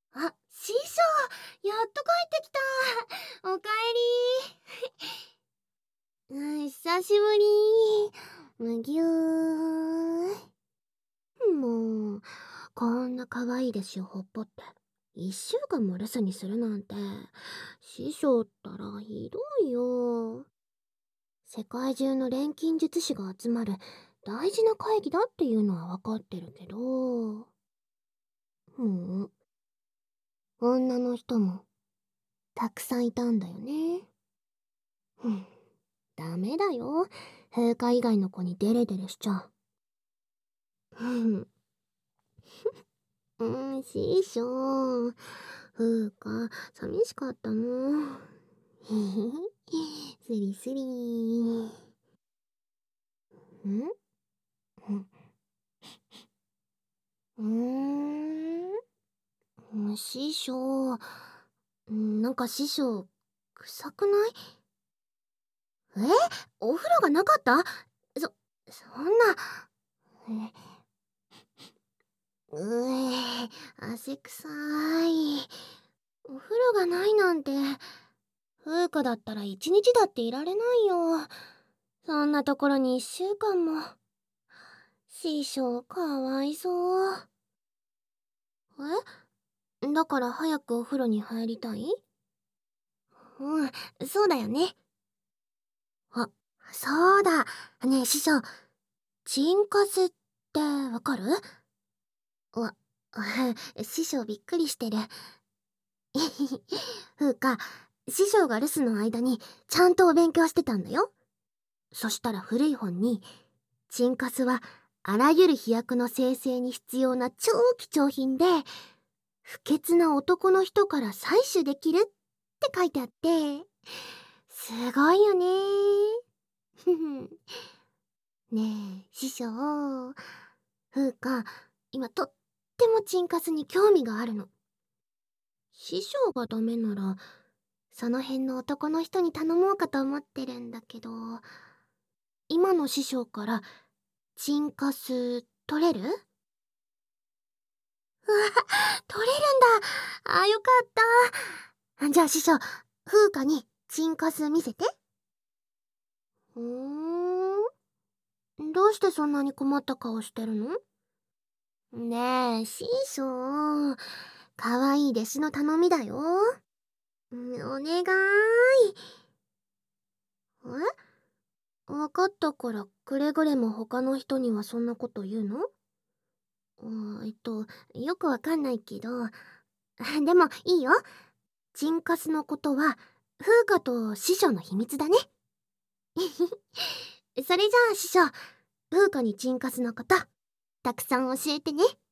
あ、師匠、やっと帰ってきた。おかえり。久しぶり。むぎゅー。もう、こんな可愛い弟子をほっぽって、1週間も留守にするなんて、師匠ったらひどいよ。世界中の錬金術師が集まる大事な会議だっていうのはわかってるけど、女の人もたくさんいたんだよね。ダメだよ。陛下以外の子にデレデレしちゃ。師匠。風花、寂しかったの。スリスリー。んう師匠。なんか師匠、臭くない？え？お風呂がなかった？そんな。汗臭い。お風呂がないなんて。風花だったら一日だっていられないよ。そんなところに1週間も。師匠、かわいそう。だから早くお風呂に入りたい？そうだよね。あ、そうだ。ねえ師匠、チンカスってわかる？わ、師匠びっくりしてる。風花、師匠が留守の間にちゃんとお勉強してたんだよ。そしたら古い本に、チンカスはあらゆる飛躍の生成に必要な超貴重品で、不潔な男の人から採取できるって書いてあって、すごいよね。ねえ、師匠。風花、今とってもチンカスに興味があるの。師匠がダメなら、その辺の男の人に頼もうかと思ってるんだけど、今の師匠からチンカス取れる？取れるんだ。よかった。じゃあ師匠、風花にチンカス見せて。どうしてそんなに困った顔してるの？ねえ、師匠。かわいい弟子の頼みだよ。お願い。わかったからくれぐれも他の人にはそんなこと言うの？よくわかんないけど。でもいいよ。チンカスのことは風花と師匠の秘密だね。それじゃあ師匠、風花にチンカスのことたくさん教えてね。